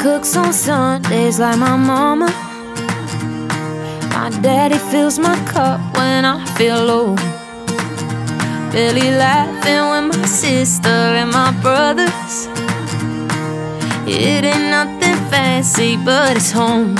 cooks on Sundays like my mama. My daddy fills my cup when I feel low. Barely laughing with my sister and my brothers. It ain't nothing fancy, but it's home.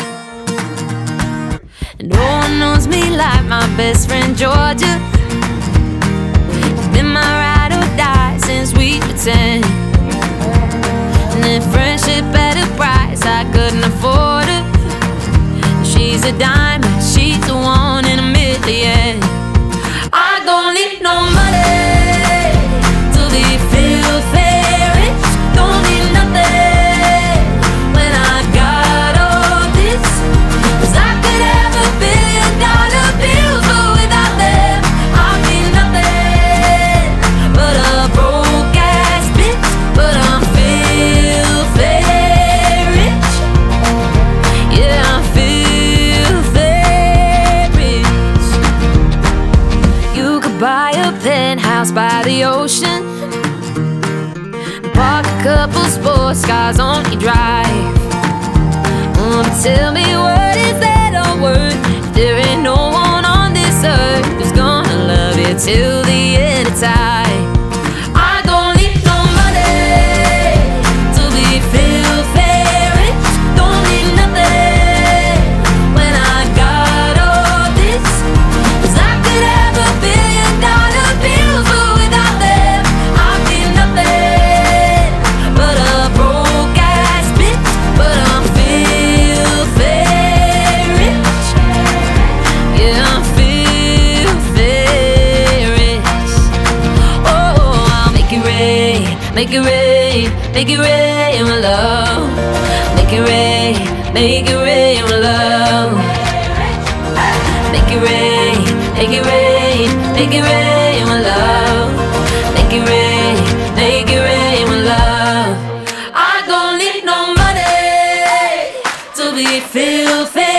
And no one knows me like my best friend Georgia. It's been my ride or die since we were 10. And then friendship at a price I couldn't afford her. She's a diamond, she's the one in a million. I don't need no money to be filthy rich. Don't need nothing when I got all this. 'Cause I could have $1 billion bills, but without them I'd be nothing but a broke ass bitch. But I'm filthy rich. Yeah, I'm filthy rich. You could buy a penthouse by the ocean, park a couple sports cars on your drive. But tell me, what is that all worth if there ain't no one on this earth who's gonna love you till the end of time? I don't need no money to be filthy rich. Don't need nothing when I got all this. 'Cause I could have $1 billion bills, but without them I'd be nothing but a broke ass bitch. But I'm filthy rich. Yeah, I'm filthy rich. Oh, I'll make it rain, make it rain, make it rain with love. Make it rain, make it rain with love. Make it rain, make it rain, make it rain with love. Make it rain, make it rain with love. I don't need no money to be filthy